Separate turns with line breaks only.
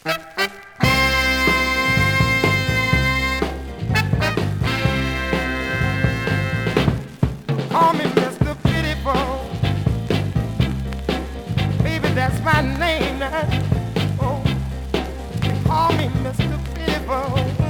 Call me Mr. Pitiful, baby, that's my name now. Oh, call me Mr. Pitiful.